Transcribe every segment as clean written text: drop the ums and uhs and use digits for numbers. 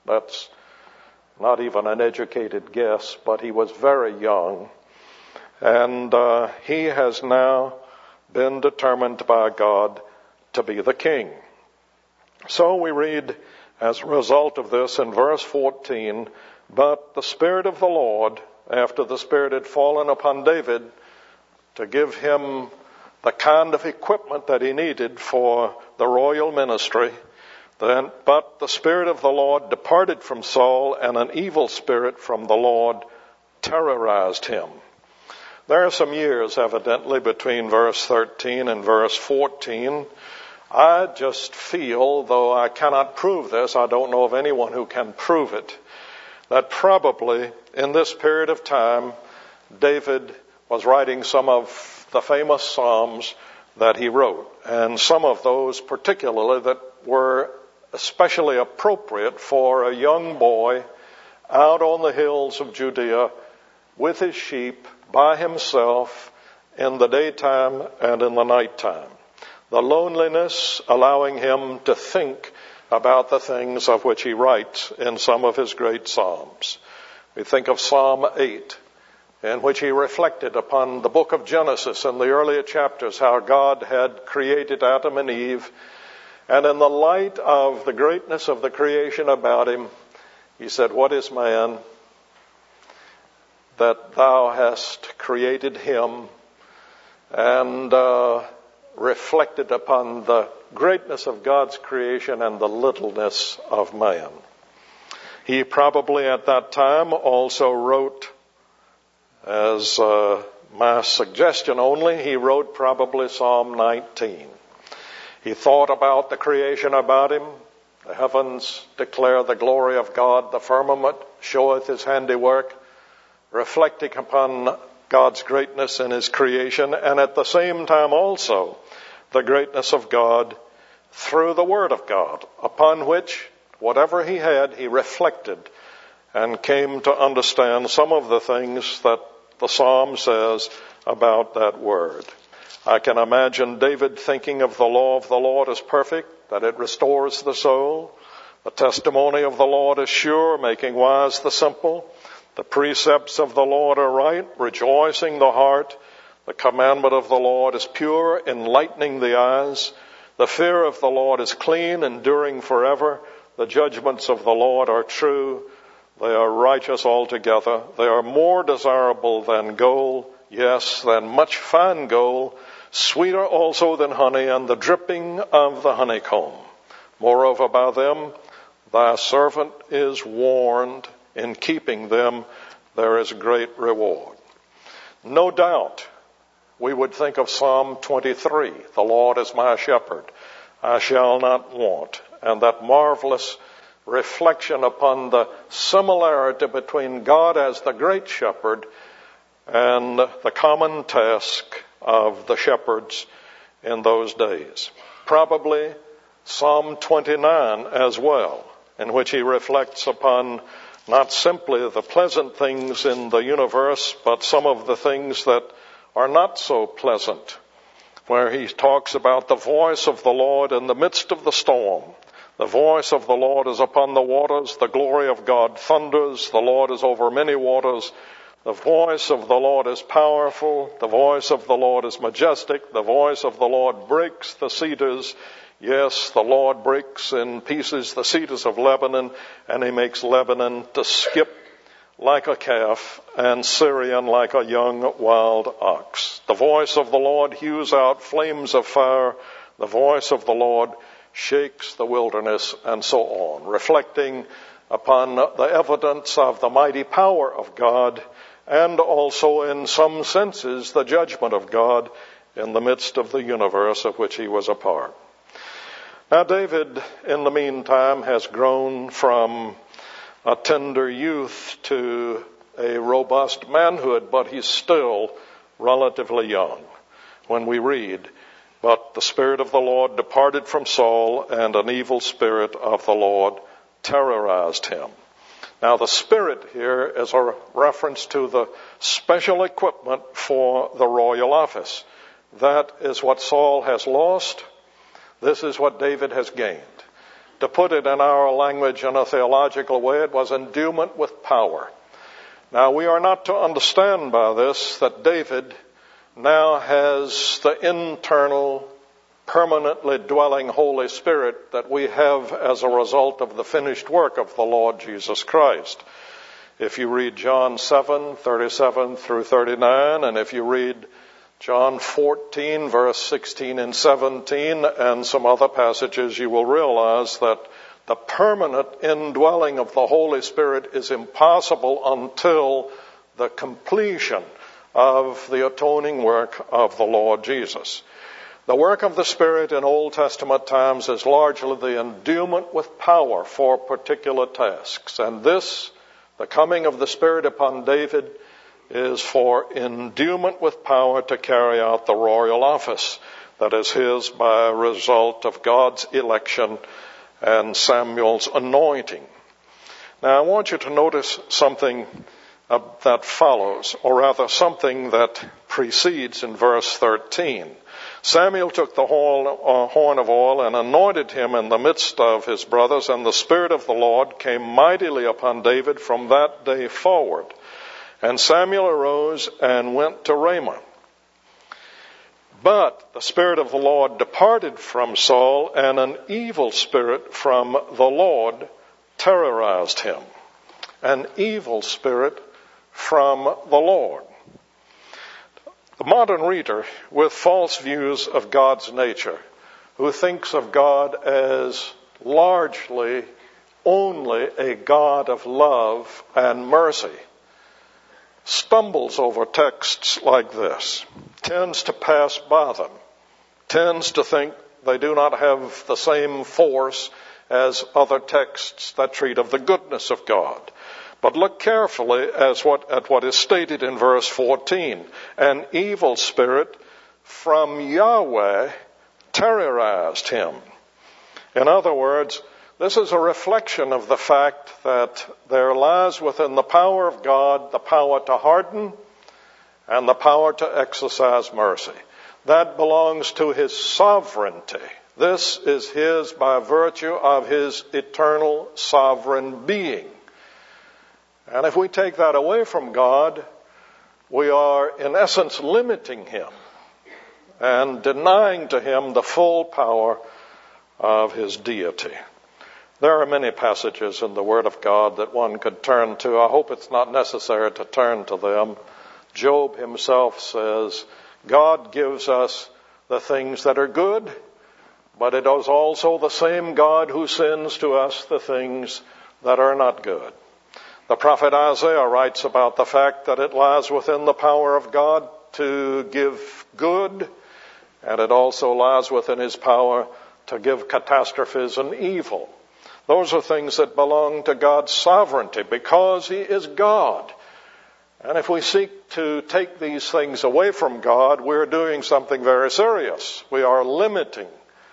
That's not even an educated guess, but he was very young. And he has now been determined by God to be the king. So we read as a result of this in verse 14, but the Spirit of the Lord, after the Spirit had fallen upon David to give him the kind of equipment that he needed for the royal ministry, but the Spirit of the Lord departed from Saul, and an evil spirit from the Lord terrorized him. There are some years, evidently, between verse 13 and verse 14. I just feel, though I cannot prove this, I don't know of anyone who can prove it, that probably in this period of time, David was writing some of the famous Psalms that he wrote, and some of those particularly that were especially appropriate for a young boy out on the hills of Judea with his sheep by himself in the daytime and in the nighttime. The loneliness allowing him to think about the things of which he writes in some of his great Psalms. We think of Psalm 8, in which he reflected upon the book of Genesis in the earlier chapters, how God had created Adam and Eve. And in the light of the greatness of the creation about him, he said, "What is man that thou hast created him?" And reflected upon the greatness of God's creation and the littleness of man. He probably at that time also wrote, as my suggestion only, he wrote probably Psalm 19. He thought about the creation about him. The heavens declare the glory of God. The firmament showeth his handiwork, reflecting upon God's greatness in his creation, and at the same time also the greatness of God through the Word of God, upon which, whatever he had, he reflected and came to understand some of the things that the Psalm says about that Word. I can imagine David thinking of the law of the Lord as perfect, that it restores the soul. The testimony of the Lord is sure, making wise the simple. The precepts of the Lord are right, rejoicing the heart. The commandment of the Lord is pure, enlightening the eyes. The fear of the Lord is clean, enduring forever. The judgments of the Lord are true. They are righteous altogether. They are more desirable than gold, yes, than much fine gold, sweeter also than honey, and the dripping of the honeycomb. Moreover, by them thy servant is warned. In keeping them, there is great reward. No doubt, we would think of Psalm 23, "The Lord is my shepherd, I shall not want," and that marvelous reflection upon the similarity between God as the great shepherd and the common task of the shepherds in those days. Probably Psalm 29 as well, in which he reflects upon not simply the pleasant things in the universe, but some of the things that are not so pleasant, where he talks about the voice of the Lord in the midst of the storm. The voice of the Lord is upon the waters. The glory of God thunders. The Lord is over many waters. The voice of the Lord is powerful. The voice of the Lord is majestic. The voice of the Lord breaks the cedars. Yes, the Lord breaks in pieces the cedars of Lebanon, and he makes Lebanon to skip like a calf and Syrian like a young wild ox. The voice of the Lord hews out flames of fire. The voice of the Lord shakes the wilderness, and so on, reflecting upon the evidence of the mighty power of God, and also in some senses the judgment of God in the midst of the universe of which he was a part. Now David, in the meantime, has grown from a tender youth to a robust manhood, but he's still relatively young. When we read, "But the Spirit of the Lord departed from Saul, and an evil spirit of the Lord terrorized him." Now the Spirit here is a reference to the special equipment for the royal office. That is what Saul has lost. This is what David has gained. To put it in our language in a theological way, it was endowment with power. Now, we are not to understand by this that David now has the internal, permanently dwelling Holy Spirit that we have as a result of the finished work of the Lord Jesus Christ. If you read John 7:37 through 39, and if you read John 14, verse 16 and 17, and some other passages, you will realize that the permanent indwelling of the Holy Spirit is impossible until the completion of the atoning work of the Lord Jesus. The work of the Spirit in Old Testament times is largely the endowment with power for particular tasks. And this, the coming of the Spirit upon David, is for endowment with power to carry out the royal office that is his by result of God's election and Samuel's anointing. Now, I want you to notice something that follows, or rather something that precedes in verse 13. Samuel took the horn of oil and anointed him in the midst of his brothers, and the Spirit of the Lord came mightily upon David from that day forward. And Samuel arose and went to Ramah. But the Spirit of the Lord departed from Saul, and an evil spirit from the Lord terrorized him. An evil spirit from the Lord. The modern reader with false views of God's nature, who thinks of God as largely only a God of love and mercy, stumbles over texts like this, tends to pass by them, tends to think they do not have the same force as other texts that treat of the goodness of God. But look carefully at what is stated in verse 14. An evil spirit from Yahweh terrorized him. In other words, this is a reflection of the fact that there lies within the power of God the power to harden and the power to exercise mercy. That belongs to his sovereignty. This is his by virtue of his eternal sovereign being. And if we take that away from God, we are in essence limiting him and denying to him the full power of his deity. There are many passages in the Word of God that one could turn to. I hope it's not necessary to turn to them. Job himself says, God gives us the things that are good, but it is also the same God who sends to us the things that are not good. The prophet Isaiah writes about the fact that it lies within the power of God to give good, and it also lies within his power to give catastrophes and evil. Those are things that belong to God's sovereignty because he is God. And if we seek to take these things away from God, we're doing something very serious. We are limiting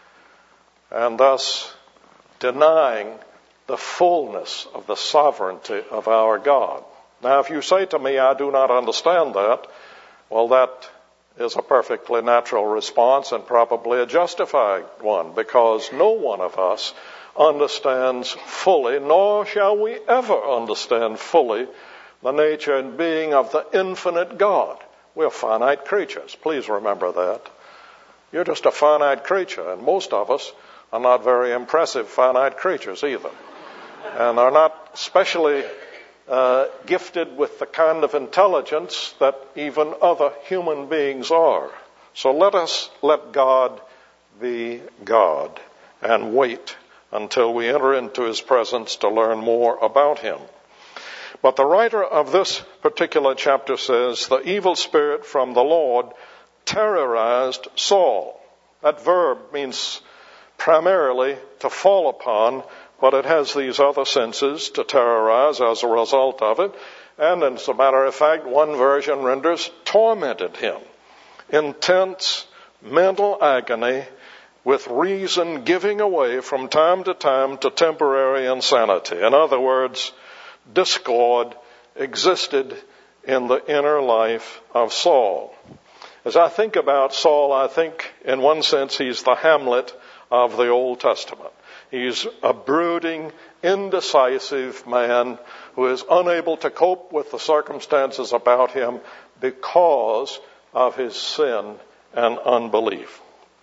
and thus denying the fullness of the sovereignty of our God. Now, if you say to me, I do not understand that, well, that is a perfectly natural response and probably a justified one, because no one of us understands fully, nor shall we ever understand fully, the nature and being of the infinite God. We're finite creatures. Please remember that. You're just a finite creature, and most of us are not very impressive finite creatures either, and are not especially gifted with the kind of intelligence that even other human beings are. So let us let God be God and wait until we enter into his presence to learn more about him. But the writer of this particular chapter says, the evil spirit from the Lord terrorized Saul. That verb means primarily to fall upon, but it has these other senses, to terrorize as a result of it. And as a matter of fact, one version renders tormented him. Intense mental agony with reason giving away from time to temporary insanity. In other words, discord existed in the inner life of Saul. As I think about Saul, I think in one sense he's the Hamlet of the Old Testament. He's a brooding, indecisive man who is unable to cope with the circumstances about him because of his sin and unbelief.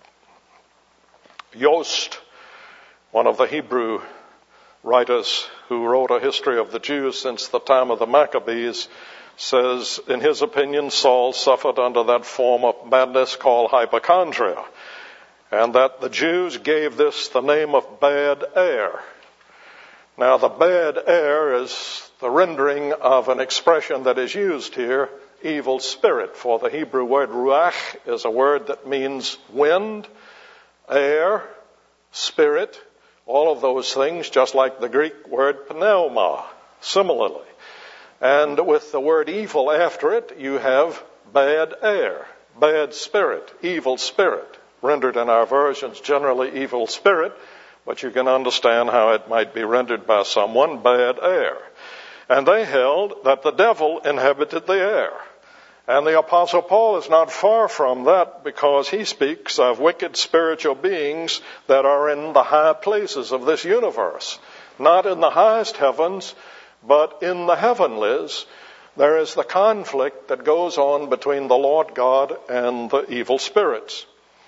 Yost, one of the Hebrew writers who wrote a history of the Jews since the time of the Maccabees, says, in his opinion, Saul suffered under that form of madness called hypochondria, and that the Jews gave this the name of bad air. Now, the bad air is the rendering of an expression that is used here, evil spirit, for the Hebrew word ruach is a word that means wind, air, spirit, all of those things, just like the Greek word pneuma, similarly. And with the word evil after it, you have bad air, bad spirit, evil spirit, rendered in our versions generally evil spirit, but you can understand how it might be rendered by someone bad air. And they held that the devil inhabited the air. And the Apostle Paul is not far from that, because he speaks of wicked spiritual beings that are in the high places of this universe. Not in the highest heavens, but in the heavenlies. There is the conflict that goes on between the Lord God and the evil spirits.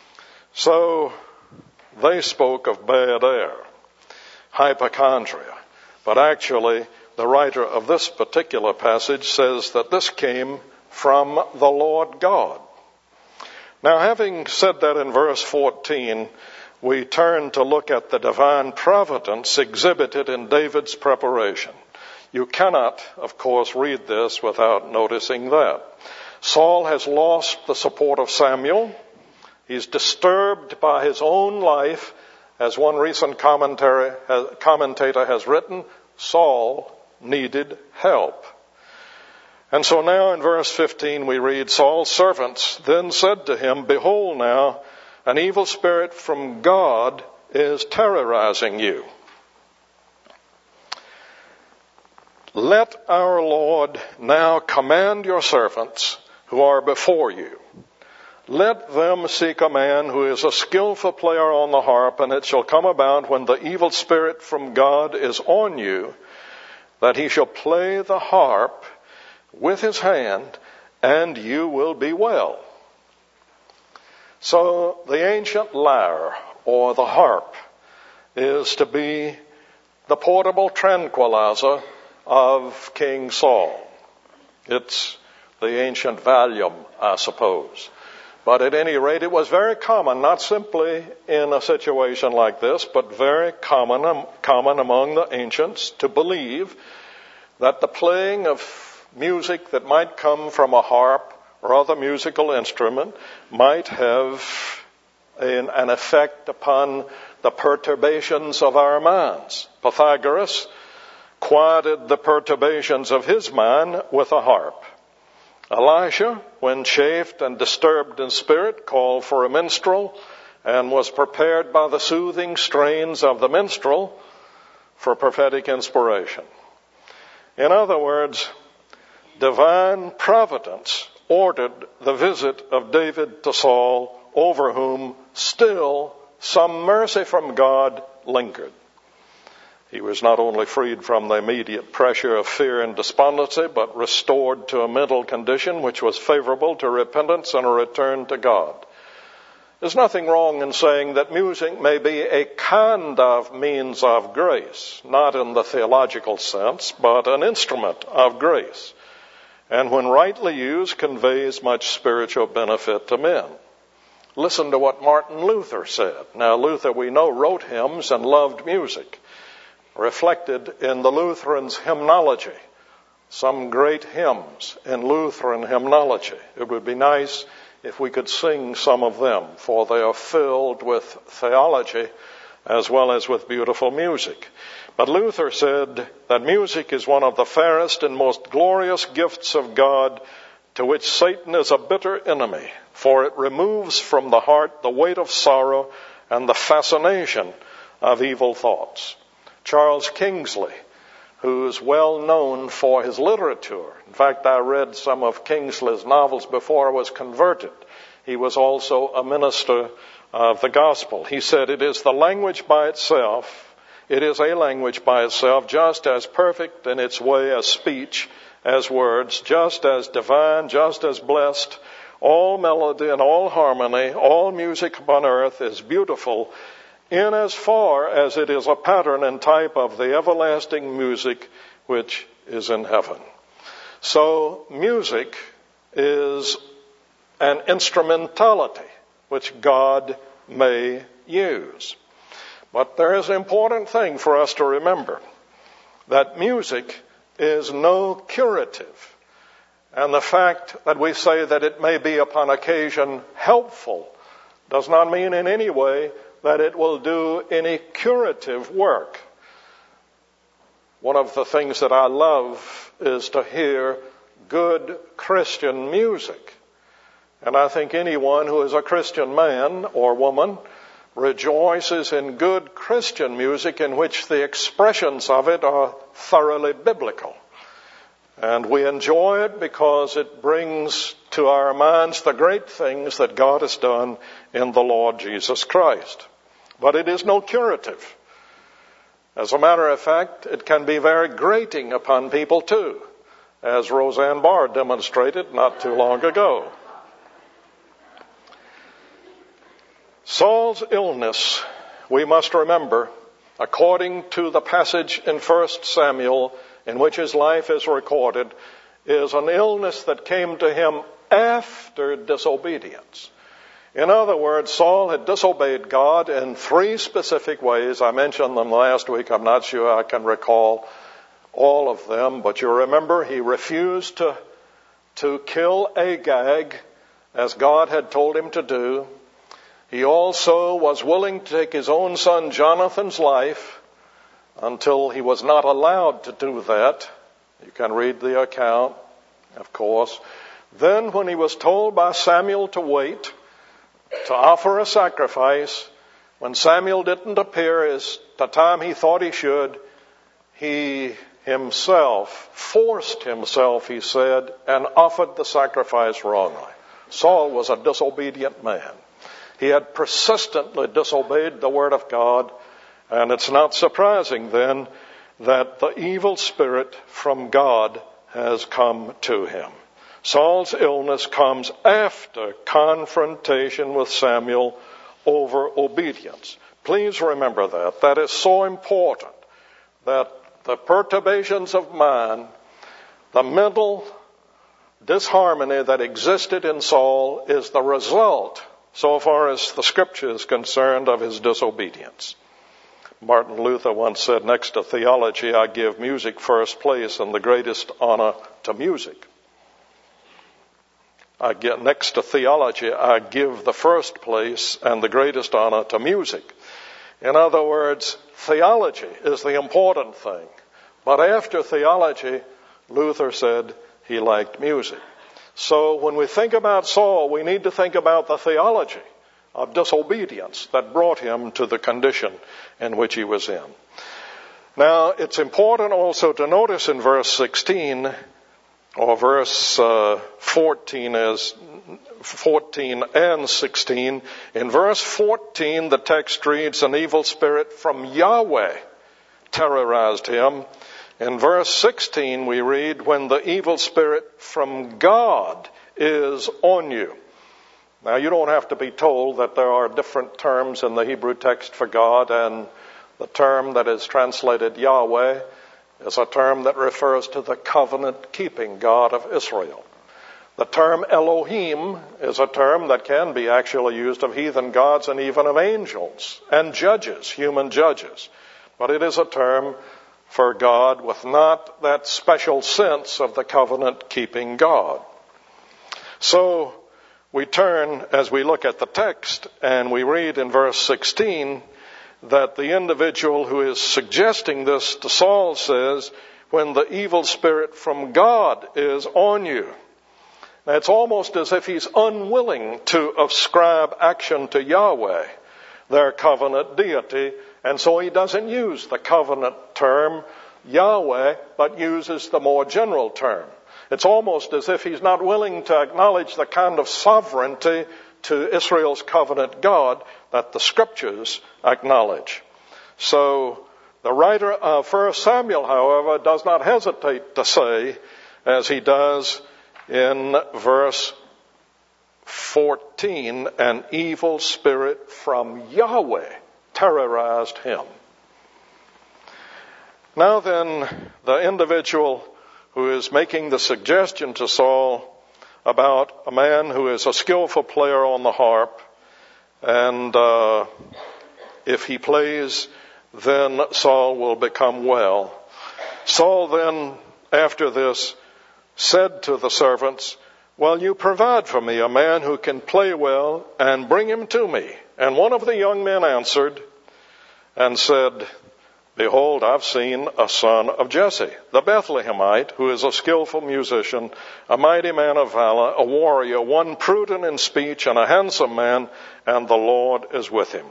So they spoke of bad air, hypochondria. But actually, the writer of this particular passage says that this came from the Lord God. Now, having said that in verse 14, we turn to look at the divine providence exhibited in David's preparation. You cannot, of course, read this without noticing that. Saul has lost the support of Samuel. He's disturbed by his own life. As one recent commentator has written, Saul needed help. And so now in verse 15 we read, Saul's servants then said to him, "Behold now, an evil spirit from God is terrorizing you. Let our Lord now command your servants who are before you. Let them seek a man who is a skillful player on the harp, and it shall come about when the evil spirit from God is on you, that he shall play the harp with his hand, and you will be well." So the ancient lyre, or the harp, is to be the portable tranquilizer of King Saul. It's the ancient valium, I suppose. But at any rate, it was very common, not simply in a situation like this, but very common among the ancients to believe that the playing of music that might come from a harp or other musical instrument might have an effect upon the perturbations of our minds. Pythagoras quieted the perturbations of his mind with a harp. Elisha, when chafed and disturbed in spirit, called for a minstrel and was prepared by the soothing strains of the minstrel for prophetic inspiration. In other words, divine providence ordered the visit of David to Saul, over whom still some mercy from God lingered. He was not only freed from the immediate pressure of fear and despondency, but restored to a mental condition which was favorable to repentance and a return to God. There's nothing wrong in saying that music may be a kind of means of grace, not in the theological sense, but an instrument of grace, and when rightly used, conveys much spiritual benefit to men. Listen to what Martin Luther said. Now, Luther, we know, wrote hymns and loved music, reflected in the Lutherans' hymnology, some great hymns in Lutheran hymnology. It would be nice if we could sing some of them, for they are filled with theology as well as with beautiful music. But Luther said that music is one of the fairest and most glorious gifts of God, to which Satan is a bitter enemy, for it removes from the heart the weight of sorrow and the fascination of evil thoughts. Charles Kingsley, who's well known for his literature. In fact, I read some of Kingsley's novels before I was converted. He was also a minister of the gospel. He said, "It is the language by itself It is a language by itself, just as perfect in its way as speech, as words, just as divine, just as blessed. All melody and all harmony, all music upon earth is beautiful in as far as it is a pattern and type of the everlasting music which is in heaven. So music is an instrumentality which God may use. But there is an important thing for us to remember, that music is no curative. And the fact that we say that it may be upon occasion helpful does not mean in any way that it will do any curative work. One of the things that I love is to hear good Christian music. And I think anyone who is a Christian man or woman rejoices in good Christian music in which the expressions of it are thoroughly biblical. And we enjoy it because it brings to our minds the great things that God has done in the Lord Jesus Christ. But it is no curative. As a matter of fact, it can be very grating upon people too, as Roseanne Barr demonstrated not too long ago. Saul's illness, we must remember, according to the passage in 1 Samuel in which his life is recorded, is an illness that came to him after disobedience. In other words, Saul had disobeyed God in 3 specific ways. I mentioned them last week. I'm not sure I can recall all of them, but you remember he refused to kill Agag as God had told him to do. He also was willing to take his own son Jonathan's life until he was not allowed to do that. You can read the account, of course. Then when he was told by Samuel to wait, to offer a sacrifice, when Samuel didn't appear as the time he thought he should, he himself, forced himself, he said, and offered the sacrifice wrongly. Saul was a disobedient man. He had persistently disobeyed the word of God, and it's not surprising then that the evil spirit from God has come to him. Saul's illness comes after confrontation with Samuel over obedience. Please remember that. That is so important, that the perturbations of mind, the mental disharmony that existed in Saul is the result, so far as the Scripture is concerned, of his disobedience. Martin Luther once said, next to theology, I give music first place and the greatest honor to music. Next to theology, I give the first place and the greatest honor to music. In other words, theology is the important thing. But after theology, Luther said he liked music. So when we think about Saul, we need to think about the theology of disobedience that brought him to the condition in which he was in. Now, it's important also to notice in verse 16, or verse 14 and 16. In verse 14, the text reads, an evil spirit from Yahweh terrorized him. In verse 16, we read, when the evil spirit from God is on you. Now, you don't have to be told that there are different terms in the Hebrew text for God, and the term that is translated Yahweh is a term that refers to the covenant-keeping God of Israel. The term Elohim is a term that can be actually used of heathen gods and even of angels and judges, human judges. But it is a term for God with not that special sense of the covenant-keeping God. So we turn, as we look at the text, and we read in verse 16 that the individual who is suggesting this to Saul says, when the evil spirit from God is on you. Now, it's almost as if he's unwilling to ascribe action to Yahweh, their covenant deity, and so he doesn't use the covenant term Yahweh, but uses the more general term. It's almost as if he's not willing to acknowledge the kind of sovereignty to Israel's covenant God that the Scriptures acknowledge. So The writer of 1 Samuel, however, does not hesitate to say, as he does in verse 14, an evil spirit from Yahweh terrorized him. Now then, the individual who is making the suggestion to Saul about a man who is a skillful player on the harp, and if he plays, then Saul will become well. Saul then, after this, said to the servants, "Well, you provide for me a man who can play well, and bring him to me." And one of the young men answered and said, "Behold, I've seen a son of Jesse, the Bethlehemite, who is a skillful musician, a mighty man of valor, a warrior, one prudent in speech, and a handsome man, and the Lord is with him."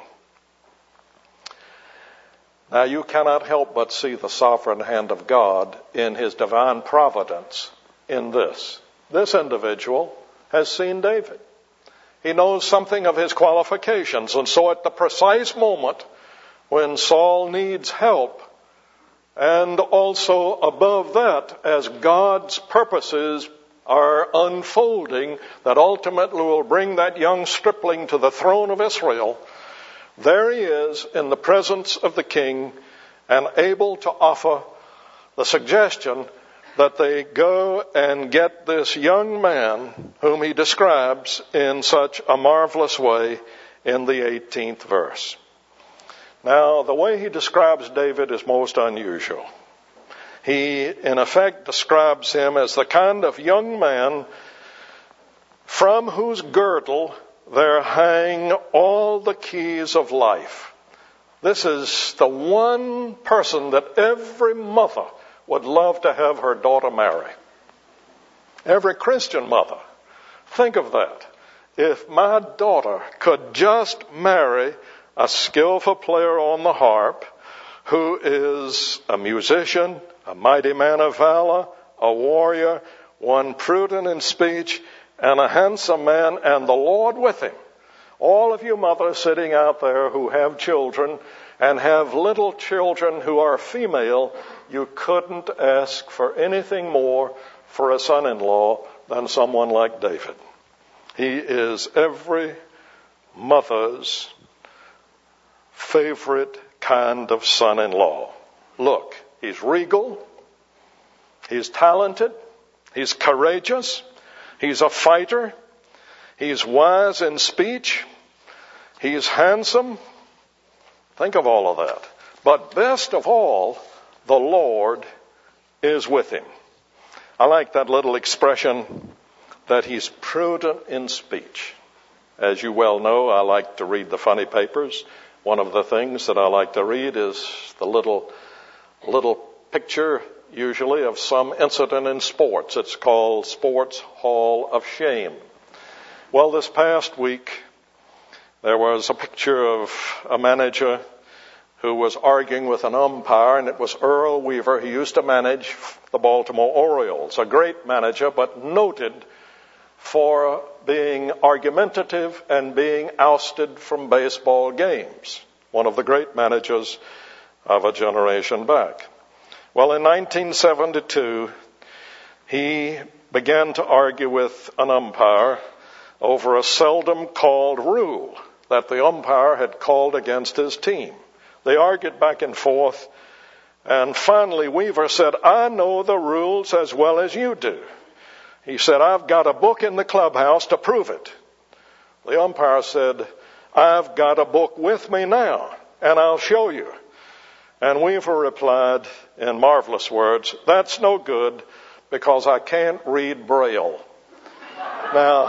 Now you cannot help but see the sovereign hand of God in his divine providence in this. This individual has seen David. He knows something of his qualifications, and so at the precise moment when Saul needs help, and also above that, as God's purposes are unfolding that ultimately will bring that young stripling to the throne of Israel, there he is in the presence of the king and able to offer the suggestion that they go and get this young man whom he describes in such a marvelous way in the 18th verse. Now, the way he describes David is most unusual. He, in effect, describes him as the kind of young man from whose girdle there hang all the keys of life. This is the one person that every mother would love to have her daughter marry. Every Christian mother. Think of that. If my daughter could just marry a skillful player on the harp who is a musician, a mighty man of valor, a warrior, one prudent in speech, and a handsome man, and the Lord with him. All of you mothers sitting out there who have children and have little children who are female, you couldn't ask for anything more for a son-in-law than someone like David. He is every mother's favorite kind of son-in-law. Look, he's regal, he's talented, he's courageous, he's a fighter, he's wise in speech, he's handsome. Think of all of that. But best of all, the Lord is with him. I like that little expression that he's prudent in speech. As you well know, I like to read the funny papers. One of the things that I like to read is the little picture, usually, of some incident in sports. It's called Sports Hall of Shame. Well, this past week, there was a picture of a manager who was arguing with an umpire, and it was Earl Weaver. He used to manage the Baltimore Orioles, a great manager, but noted for being argumentative and being ousted from baseball games. One of the great managers of a generation back. Well, in 1972, he began to argue with an umpire over a seldom called rule that the umpire had called against his team. They argued back and forth, and finally Weaver said, "I know the rules as well as you do." He said, "I've got a book in the clubhouse to prove it." The umpire said, "I've got a book with me now, and I'll show you." And Weaver replied in marvelous words, "That's no good because I can't read Braille." Now,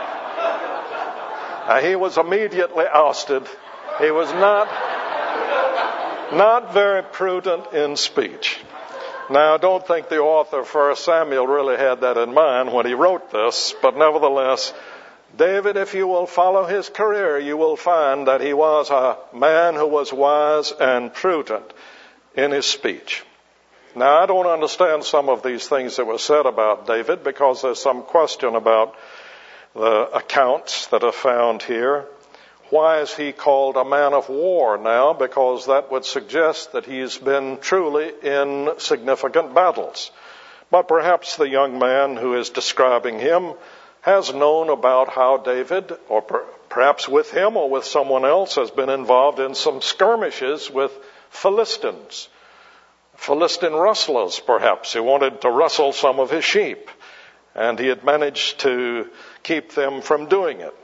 he was immediately ousted. He was not very prudent in speech. Now, don't think the author of 1 Samuel really had that in mind when he wrote this, but nevertheless, David, if you will follow his career, you will find that he was a man who was wise and prudent in his speech. Now, I don't understand some of these things that were said about David because there's some question about the accounts that are found here. Why is he called a man of war now? Because that would suggest that he's been truly in significant battles. But perhaps the young man who is describing him has known about how David, or perhaps with him or with someone else, has been involved in some skirmishes with Philistines. Philistine rustlers, perhaps, who wanted to rustle some of his sheep. And he had managed to keep them from doing it.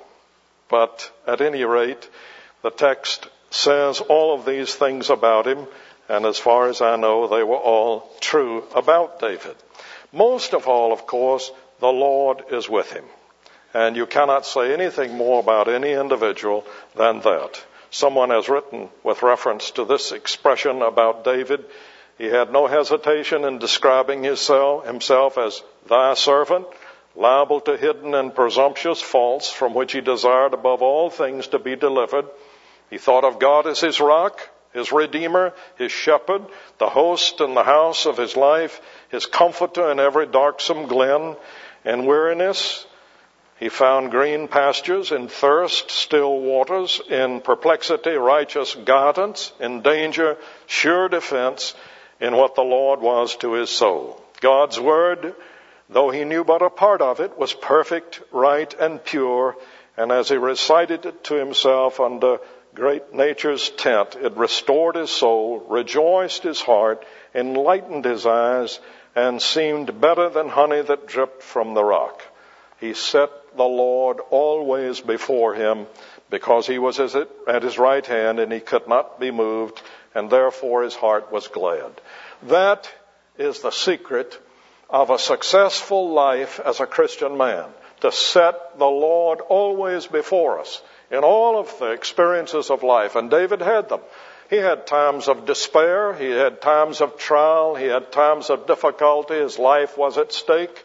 But at any rate, the text says all of these things about him, and as far as I know, they were all true about David. Most of all, of course, the Lord is with him. And you cannot say anything more about any individual than that. Someone has written with reference to this expression about David, he had no hesitation in describing himself as thy servant, liable to hidden and presumptuous faults from which he desired above all things to be delivered. He thought of God as his rock, his redeemer, his shepherd, the host and the house of his life, his comforter in every darksome glen. In weariness, he found green pastures; in thirst, still waters; in perplexity, righteous guidance; in danger, sure defense, in what the Lord was to his soul. God's word, though he knew but a part of it, was perfect, right, and pure, and as he recited it to himself under great nature's tent, it restored his soul, rejoiced his heart, enlightened his eyes, and seemed better than honey that dripped from the rock. He set the Lord always before him, because he was at his right hand, and he could not be moved, and therefore his heart was glad. That is the secret of a successful life as a Christian man, to set the Lord always before us in all of the experiences of life. And David had them. He had times of despair. He had times of trial. He had times of difficulty. His life was at stake.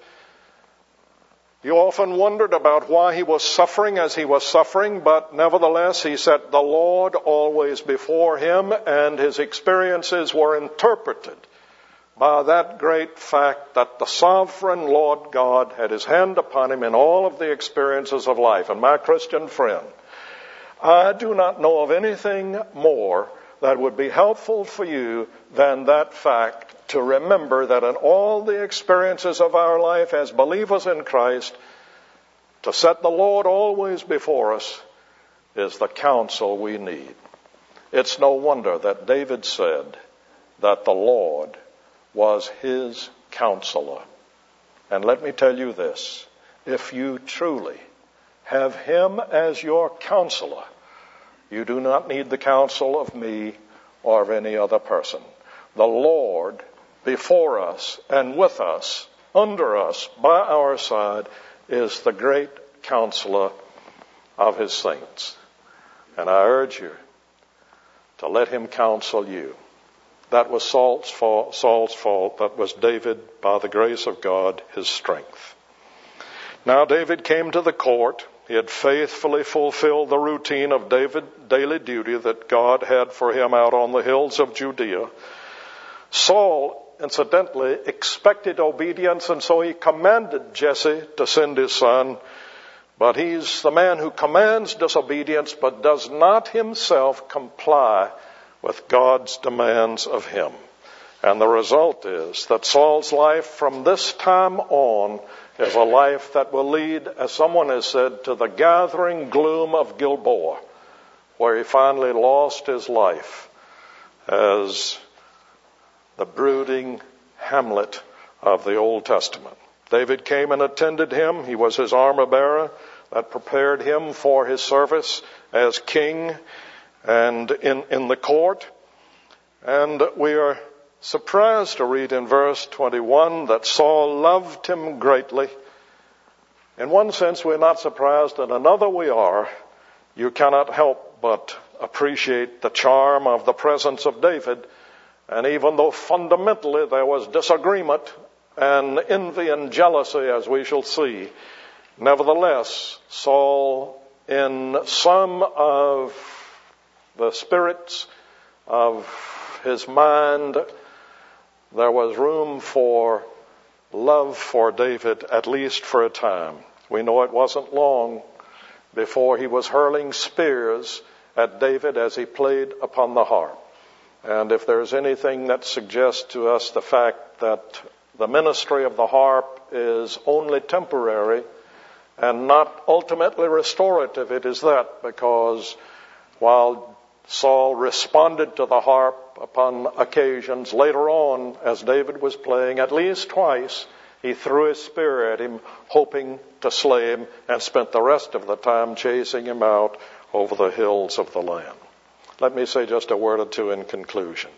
You often wondered about why he was suffering as he was suffering, but nevertheless he set the Lord always before him, and his experiences were interpreted by that great fact that the sovereign Lord God had his hand upon him in all of the experiences of life. And my Christian friend, I do not know of anything more that would be helpful for you than that fact, to remember that in all the experiences of our life as believers in Christ, to set the Lord always before us is the counsel we need. It's no wonder that David said that the Lord was his counselor. And let me tell you this, if you truly have him as your counselor, you do not need the counsel of me or of any other person. The Lord before us and with us, under us, by our side, is the great counselor of his saints. And I urge you to let him counsel you. That was Saul's fault. That was David, by the grace of God, his strength. Now David came to the court. He had faithfully fulfilled the routine of David's daily duty that God had for him out on the hills of Judea. Saul, incidentally, expected obedience, and so he commanded Jesse to send his son. But he's the man who commands disobedience, but does not himself comply with God's demands of him. And the result is that Saul's life from this time on is a life that will lead, as someone has said, to the gathering gloom of Gilboa, where he finally lost his life as the brooding Hamlet of the Old Testament. David came and attended him. He was his armor bearer that prepared him for his service as king and in the court. And we are surprised to read in verse 21 that Saul loved him greatly. In one sense, we're not surprised. In another, we are. You cannot help but appreciate the charm of the presence of David. And even though fundamentally there was disagreement and envy and jealousy, as we shall see, nevertheless, Saul, in some of the spirits of his mind, there was room for love for David, at least for a time. We know it wasn't long before he was hurling spears at David as he played upon the harp. And if there's anything that suggests to us the fact that the ministry of the harp is only temporary and not ultimately restorative, it is that, because while Saul responded to the harp upon occasions, later on, as David was playing, at least twice, he threw his spear at him, hoping to slay him, and spent the rest of the time chasing him out over the hills of the land. Let me say just a word or two in conclusion.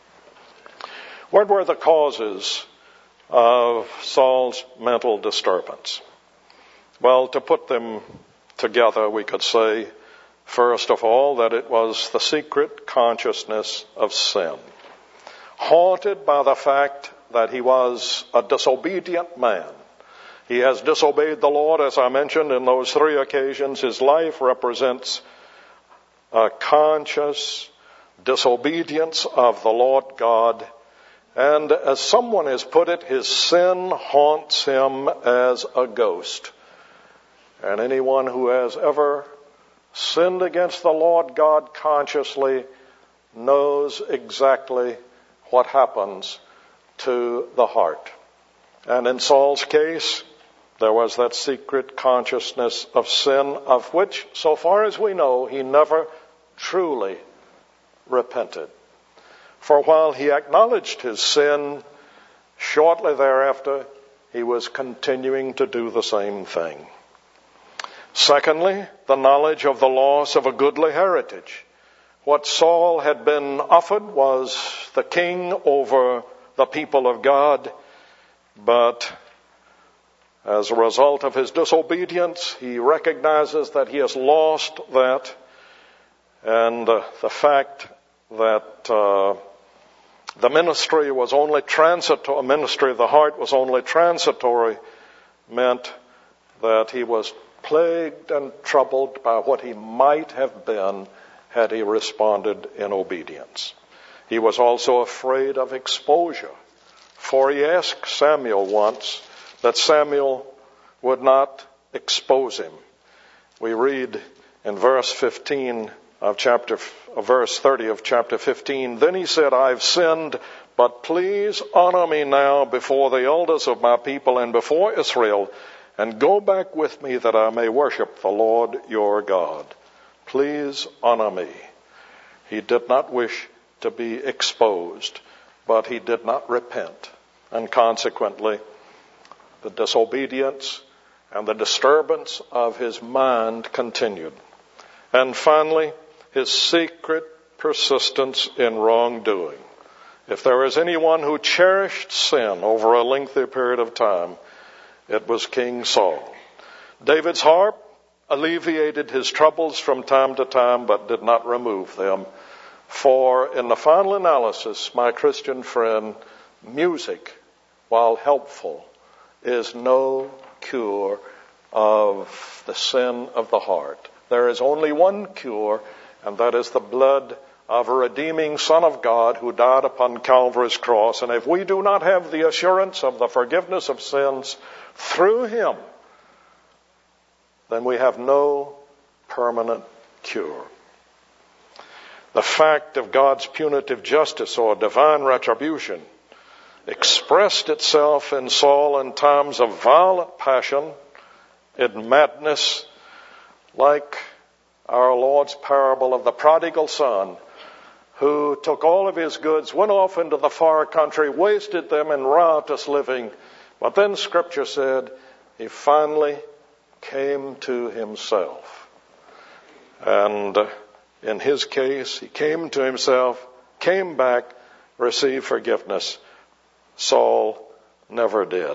What were the causes of Saul's mental disturbance? Well, to put them together, we could say, first of all, that it was the secret consciousness of sin. Haunted by the fact that he was a disobedient man. He has disobeyed the Lord, as I mentioned, in those 3 occasions. His life represents a conscious disobedience of the Lord God. And as someone has put it, his sin haunts him as a ghost. And anyone who has ever sinned against the Lord God consciously knows exactly what happens to the heart. And in Saul's case, there was that secret consciousness of sin, of which, so far as we know, he never truly repented. For while he acknowledged his sin, shortly thereafter, he was continuing to do the same thing. Secondly, the knowledge of the loss of a goodly heritage. What Saul had been offered was the king over the people of God, but as a result of his disobedience, he recognizes that he has lost that, and the fact that the ministry was only transitory, ministry of the heart was only transitory, meant that he was plagued and troubled by what he might have been had he responded in obedience. He was also afraid of exposure, for he asked Samuel once that Samuel would not expose him. We read in verse 30 of chapter 15, "Then he said, I've sinned, but please honor me now before the elders of my people and before Israel, and go back with me that I may worship the Lord your God. Please honor me." He did not wish to be exposed, but he did not repent. And consequently, the disobedience and the disturbance of his mind continued. And finally, his secret persistence in wrongdoing. If there is anyone who cherished sin over a lengthy period of time, it was King Saul. David's harp alleviated his troubles from time to time, but did not remove them. For in the final analysis, my Christian friend, music, while helpful, is no cure of the sin of the heart. There is only one cure, and that is the blood of a redeeming Son of God who died upon Calvary's cross. And if we do not have the assurance of the forgiveness of sins through him, then we have no permanent cure. The fact of God's punitive justice or divine retribution expressed itself in Saul in times of violent passion, in madness, like our Lord's parable of the prodigal son, who took all of his goods, went off into the far country, wasted them in riotous living. But then Scripture said he finally came to himself. And in his case, he came to himself, came back, received forgiveness. Saul never did.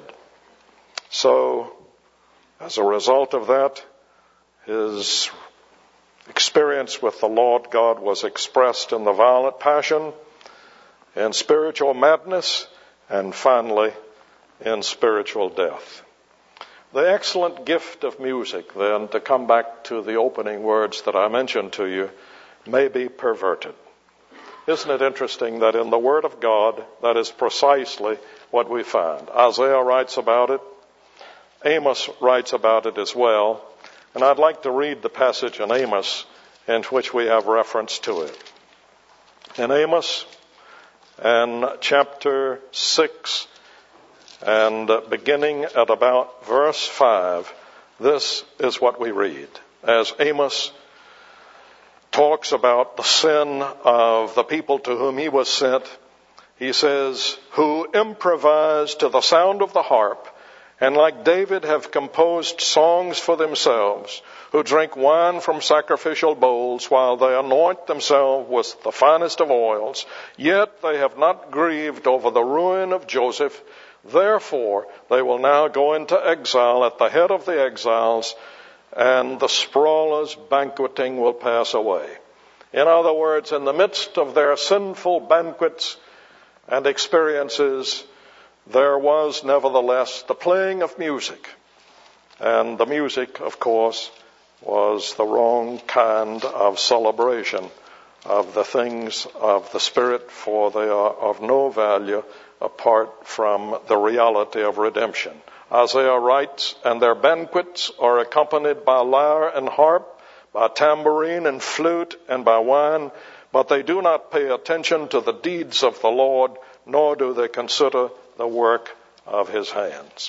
So, as a result of that, his experience with the Lord God was expressed in the violent passion, in spiritual madness, and finally in spiritual death. The excellent gift of music, then, to come back to the opening words that I mentioned to you, may be perverted. Isn't it interesting that in the Word of God, that is precisely what we find? Isaiah writes about it. Amos writes about it as well. And I'd like to read the passage in Amos in which we have reference to it. In Amos, and chapter 6, and beginning at about verse 5, this is what we read. As Amos talks about the sin of the people to whom he was sent, he says, who improvise to the sound of the harp, and like David have composed songs for themselves, who drink wine from sacrificial bowls while they anoint themselves with the finest of oils, yet they have not grieved over the ruin of Joseph. Therefore they will now go into exile at the head of the exiles, and the sprawler's banqueting will pass away. In other words, in the midst of their sinful banquets and experiences, there was nevertheless the playing of music. And the music, of course, was the wrong kind of celebration of the things of the Spirit, for they are of no value apart from the reality of redemption. Isaiah writes, and their banquets are accompanied by lyre and harp, by tambourine and flute, and by wine, but they do not pay attention to the deeds of the Lord, nor do they consider the work of his hands.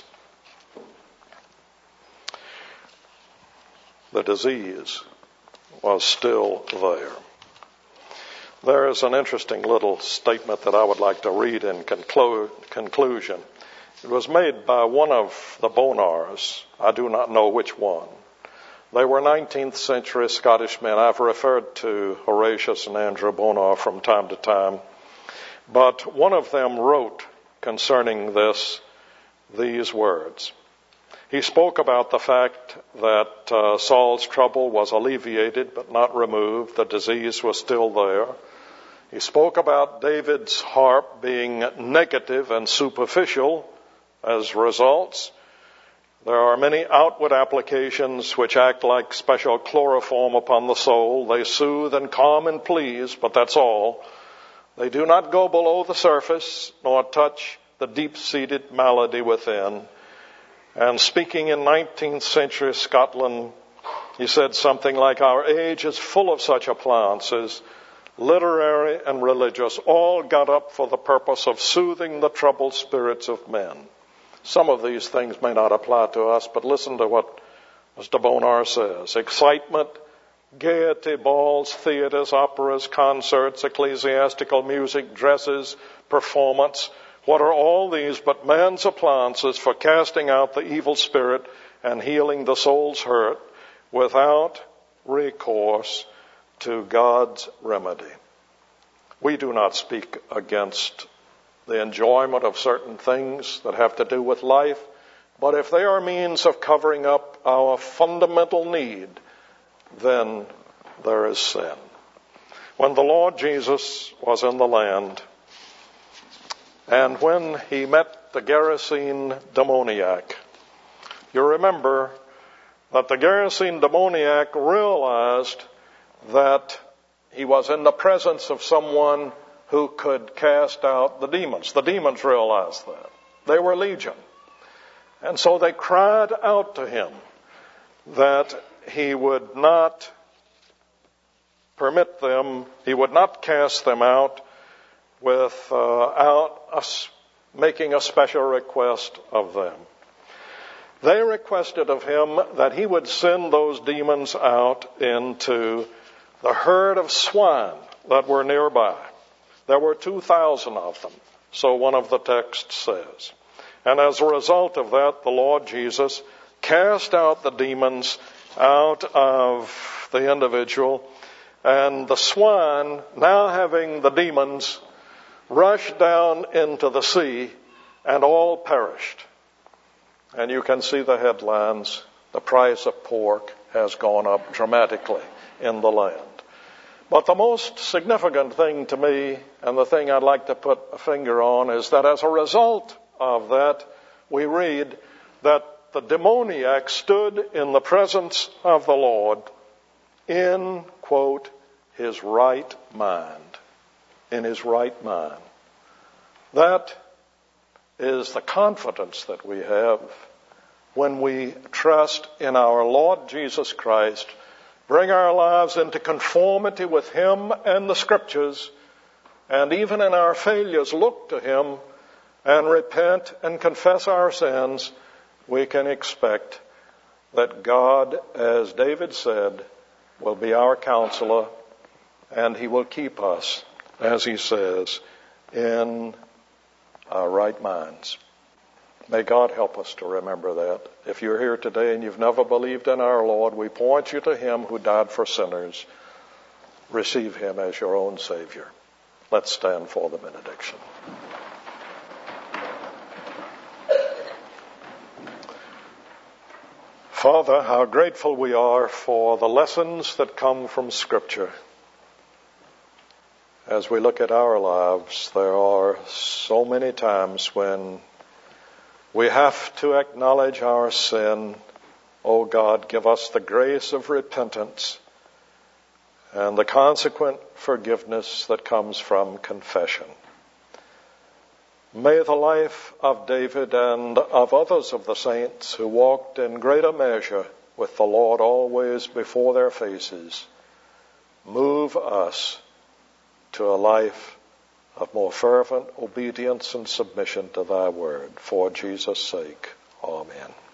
The disease was still there. There is an interesting little statement that I would like to read in conclusion. It was made by one of the Bonars. I do not know which one. They were 19th century Scottish men. I've referred to Horatius and Andrew Bonar from time to time. But one of them wrote concerning this these words. He spoke about the fact that Saul's trouble was alleviated but not removed. The disease was still there. He spoke about David's harp being negative and superficial as results. There are many outward applications which act like special chloroform upon the soul. They soothe and calm and please, but that's all. They do not go below the surface nor touch the deep-seated malady within. And speaking in 19th century Scotland, he said something like, our age is full of such appliances, literary and religious, all got up for the purpose of soothing the troubled spirits of men. Some of these things may not apply to us, but listen to what Mr. Bonar says. Excitement, gaiety, balls, theaters, operas, concerts, ecclesiastical music, dresses, performance. What are all these but man's appliances for casting out the evil spirit and healing the soul's hurt without recourse to God's remedy? We do not speak against the enjoyment of certain things that have to do with life, but if they are means of covering up our fundamental need, then there is sin. When the Lord Jesus was in the land, and when he met the Gerasene demoniac, you remember that the Gerasene demoniac realized that he was in the presence of someone who could cast out the demons. The demons realized that. They were legion. And so they cried out to him that he would not permit them, he would not cast them out without us making a special request of them. They requested of him that he would send those demons out into the herd of swine that were nearby. There were 2,000 of them, so one of the texts says. And as a result of that, the Lord Jesus cast out the demons out of the individual, and the swine, now having the demons, rushed down into the sea, and all perished. And you can see the headlines. The price of pork has gone up dramatically in the land. But the most significant thing to me, and the thing I'd like to put a finger on, is that as a result of that, we read that the demoniac stood in the presence of the Lord in, quote, his right mind. In his right mind. That is the confidence that we have when we trust in our Lord Jesus Christ, bring our lives into conformity with Him and the Scriptures, and even in our failures look to Him and repent and confess our sins, we can expect that God, as David said, will be our counselor, and He will keep us, as He says, in our right minds. May God help us to remember that. If you're here today and you've never believed in our Lord, we point you to Him who died for sinners. Receive Him as your own Savior. Let's stand for the benediction. Father, how grateful we are for the lessons that come from Scripture. As we look at our lives, there are so many times when we have to acknowledge our sin. Oh God, give us the grace of repentance and the consequent forgiveness that comes from confession. May the life of David and of others of the saints who walked in greater measure with the Lord always before their faces move us to a life of more fervent obedience and submission to Thy word. For Jesus' sake, amen.